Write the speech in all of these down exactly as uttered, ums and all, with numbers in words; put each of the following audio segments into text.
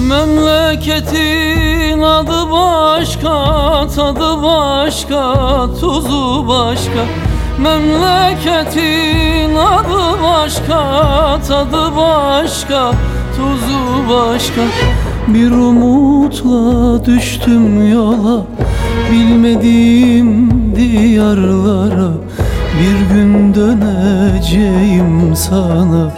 Memleketin adı başka, tadı başka, tuzu başka. Memleketin adı başka, tadı başka, tuzu başka. Bir umutla düştüm yola, bilmediğim diyarlara. Bir gün döneceğim sana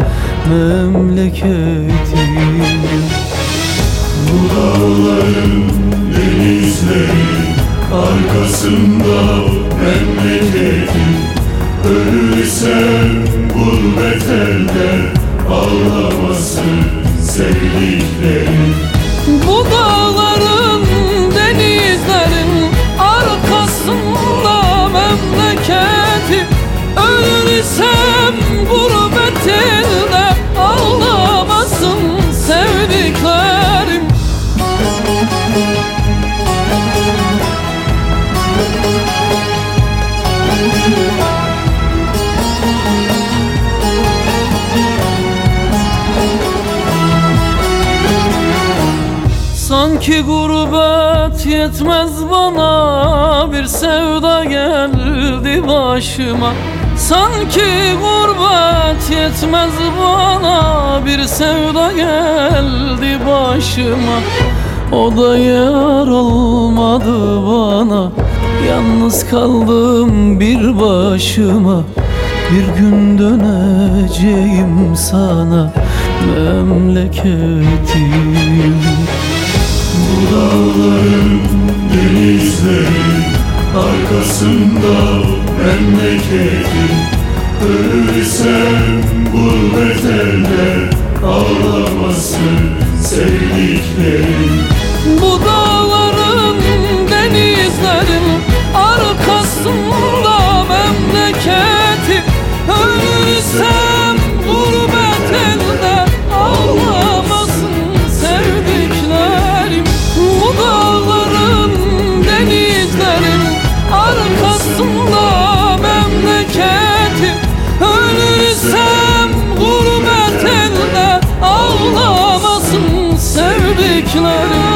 memleketim. Bu dağların, denizlerin arkasında memleketim. Ölürsem gurbet elde ağlamasın sevdiklerim. Bu dağların, denizlerin arkasında memleketim. Ölürsem gurbet elde ağlamasın sevdiklerim. Sanki gurbet yetmez bana, bir sevda geldi başıma. Sanki gurbet yetmez bana, bir sevda geldi başıma. O da yar olmadı bana, yalnız kaldım bir başıma. Bir gün döneceğim sana memleketim. Bu dağların, denizlerin arkasında memleketim. Ölürsem gurbet elde ağlamasın sevdiklerim. Bu dağların, denizlerin arkasında memleketim. Ölürsem gurbet elde ağlamasın sevdiklerim. Bu dağların, denizlerin arkasında memleketim. Ölürsem gurbet elde ağlamasın sevdiklerim.